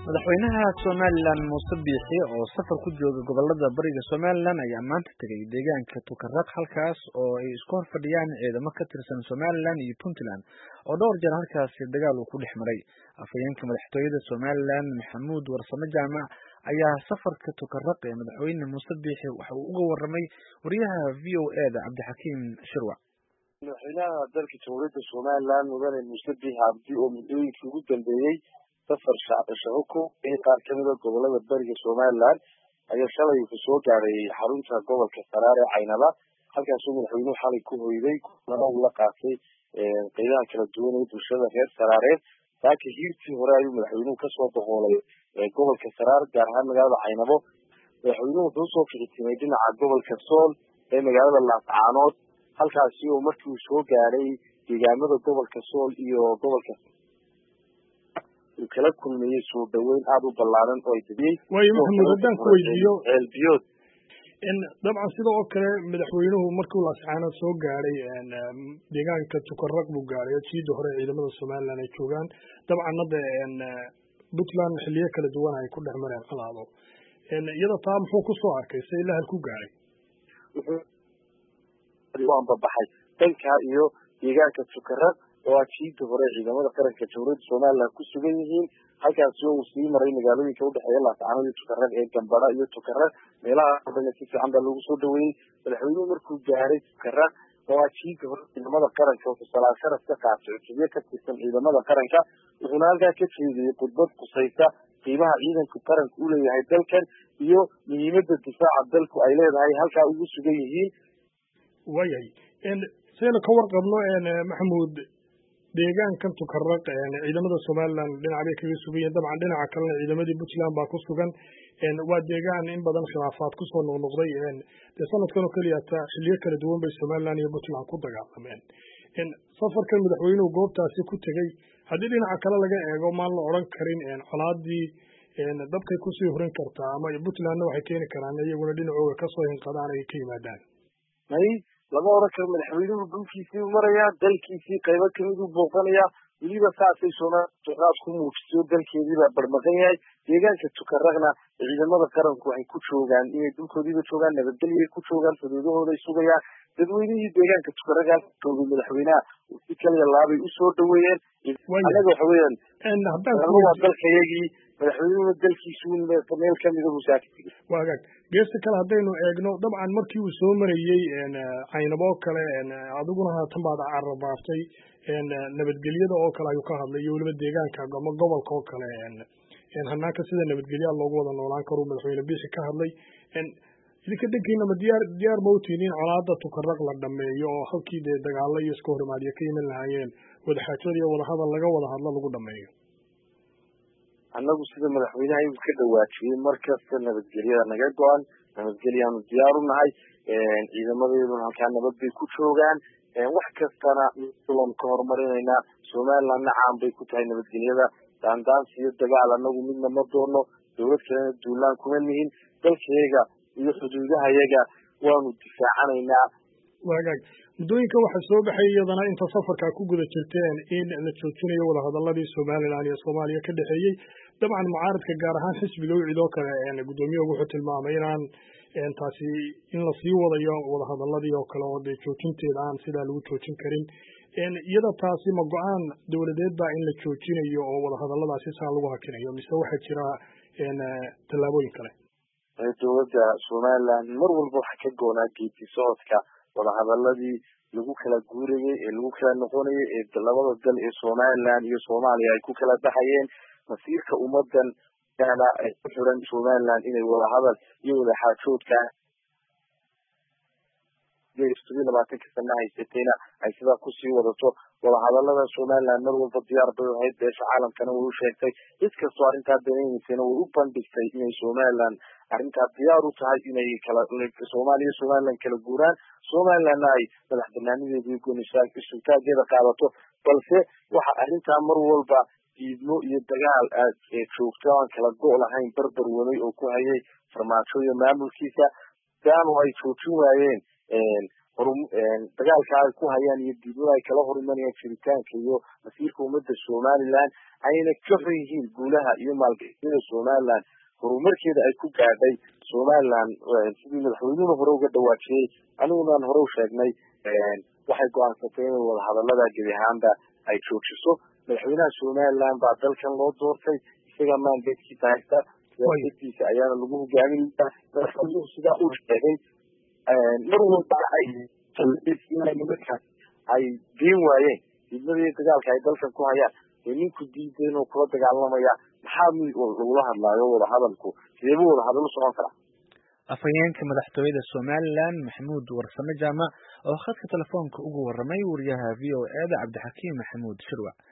madaxweynaha Somaliland Muuse Biixi oo safar ku jooga gobolada bariga Somaliland ayaa maanta tagay deegaanka Tukaraq halkaas oo ay isku horfadhiyaan ciidamo ka tirsan Somaliland iyo Puntland oo dhowr jeer halkaasi dagaal uu ku dhex maray. Afhayeenka madaxtooyada Somaliland Maxamuud Warsame Jaamac ayaa safarka Tukaraq ee madaxweyne Muuse Biixi waxa uu uga warramay wariyaha VOA-da Cabdixakiim Shirwac. madaxweynaha dalka Jamhuuriyadda Somaliland mudane Muuse Biixi Cabdi oo muddooyinkii ugu dambeeyay safar shaqo ee qaar ka mid ah gobolada bariga Somaliland ayaa shalay ku soo gaaray xarunta gobolka Saraare Caynaba halkaas oo madaxweynuhu xalay ku hoyday kulan la qaatay qaybaha kala duwan ee bulshada reer Saraare laakiin hiirtii hore ayuu madaxweynuhu ka soo boqolay gobolka Saraare gaar ahaan magaalada Caynabo madaxweynuhu wuxuu soo fiicnay dhinaca gobolka Sool ee magaalada Laascaanood halkaas oo markii uu soo gaaray deegaamada gobolka Sool iyo gobolka kala kulmiyay soo dhaweyn aad u ballaaran oo ay dibiyay way Maxamuud haddaan ku weydiiyo elbiyood in dabcan sidoo kale madaxweynuhu markii uu Laascaanood soo gaaray deegaanka Tukaraq buu gaaray sidoo hore ciidamada Somaliland ay joogaan dabcan hadda Puntland xilliyo kala duwan ay ku dhex mareen qalaado iyada taa muxuu ku soo arkay si ilaa halku gaaray waan babaxay danka iyo deegaanka Tukaraq oo sidoo hore ciidamada qaranka Jamhuuriyadda Somaliland ku sugan yihiin halkaas oo uu sii maray magaalooyinka u dhexeeya Laascaanood iyo Tukaraq ee Gambara iyo Tukaraq meelaha badan si fiican baa lagu soo dhaweeyay madaxweynuhu markuu gaaray Tukaraq oo sidoo hore ciidamada qaranka oo salaasharaf ka qaatay cutubyo ka tirsan ciidamada qaranka wuxuu halkaa ka jeediyay khudbad qusaysa qiimaha ciidanka qaranka u leeyahay dalkan iyo muhiimadda difaaca dalku ay leedahay halkaa ugu sugan yihiin wayay sida ka warqabno Maxamuud deegaankan Tukaraq ciidamada Somaliland dhinaca kaga sugan dabcan dhinaca kale ciidamadii Puntland baa ku sugan waa deegaan in badan khilaafaad ku soo noqnoqday sanadkan oo kaliya xilliyo kala duwan bay Somaliland iyo Puntland ku dagaalameen safarkan madaxweynuhu goobtaasi ku tagay haddii dhinaca kale laga eego maan la oran karin colaadii dabkay ku sii horin kartaa ama Puntlandna waxay keeni karaan iyaguna dhinacooda ka soo hinqadaan ay ka yimaadaan lama oran karo madaxweynuhu dhulkiisii maraya dalkiisii qaybo kamid uu booqanaya weliba saasay Somaliland ku muujiso dalkeediiba barmaqan yahay deegaanka Tukaraqna ciidamada qaranku waxay ku joogaan inay dhulkoodiiba joogaan nabadgelyo ku joogaan xuduudahooda ay sugayaan dadweynihii deegaanka Tukaraq joogay madaxweynaha si kaliya laabay u soo dhaweeyeen anaga waxa weeyaan dalkayagii madaxweynuhu dalkiisu meel kamid ah musaafir waagaag geesta kale haddaynu eegno dabcan markii uu soo marayay Caynabo kale adiguna haatan baad carabaaftay nabadgelyada oo kale ayuu ka hadlay iyo weliba deegaanka ama gobolka oo kale hanaanka sida nabadgelyo loogu wada noolaan karo madaxweyne Biixi ka hadlay idinka dhankiina ma diyaar ma u tihiin colaadda Tukaraq la dhameeyo oo halkii dagaalo iyo isku horimaadyo ka iman lahaayeen wada xaajood iyo wada hadal laga wada hadlo lagu dhameeyo annagu sida madaxweynaha uu ka dhawaajiyay markasta nabadgelyada naga go'an nabadgelyaanu diyaar u nahay ciidamadeeduna halkaa nabad bay ku joogaan wax kastana midlan ka horumarinayna Somaliland caan bay ku tahay nabadgelyada daandaansi iyo dagaal annagu midna ma doono dowlad kalena duulaan kuma nihin dalkeega iyo xuduudahayaga waanu difaacanaynaa waagaag muddooyinka waxa soo baxay iyadana inta safarka ku guda jirteen in la joojinayo wada hadalladii Somaliland iyo Soomaaliya ka dhaxeeyay dabcan mucaaradka gaar ahaan xisbiga uu ciido kale gudoomiyaha wuxuu tilmaamay taasi in la sii wadayo wada hadalladii oo kale oo joojinteeda aan sida lagu joojin karin iyada taasi ma go'aan dawladeed baa in la joojinayo oo wada hadalladaasi saa lagu hakinayo mise waxa jira tallaabooyin kale dowladda Somaliland mar walba waxa ka go'naa geeddi socodka wada hadalladii lagu kala guurayay ee lagu kala noqonayay ee labada dal ee Somaliland iyo Soomaaliya ay ku kala baxayeen masiirka ummadan kana ay ku xiran Somaliland inay wada hadal iyo wada xaajoodka ka sanahaysatayna ay sida ku sii wadato wada hadallada Somaliland mar walba diyaar bay u ahayd beesha caalamkana way u sheegtay cid kastoo arrintaa daneeysayna way u bandhigtay inay Somaliland arrintaa diyaar u tahay inay kala Somaliland kala guuraan Somaliland ay madax banaanideedu iyo go'aanshaha qaadato balse waxa arrintaa mar walba diidmo iyo dagaal joogto aan kala go' lahayn barbar waday oo ku hayay farmaajo iyo maamulkiisa daamo ay joojin waayeen dagaalka ay ku hayaan iyo diidmada ay kala hor imanayaan jiritaanka iyo masiirka ummadda Somaliland ayna ka xun yihiin guulaha iyo maalgashiga Somaliland horumarkeeda ay ku gaadhay Somaliland sidii madaxweynuhu hore uga dhawaajiyay aniguna hore u sheegnay waxay go'aansatay in wada hadallada gebi ahaanba ay joojiso madaxweynaha Somaliland baa dalkan loo doortay isaga maandeedkiisa haysta siyaasaddiisa ayaana lagu hogaaminayaa madaxweynuhu sidaa uu sheegay mar walba ay diin waayeen diidmadii dagaalka ay dalkan ku hayaan ninku diiday inuu kula dagaalamaya maxaa lagula hadlaayo wada hadalku sideeba wada hadal u socon karaa afhayeenka madaxtooyada Somaliland Maxamuud Warsame Jaamac oo khadka telefoonka ugu waramay wariyaha VOA Cabdixakiim Maxamuud Shirwa.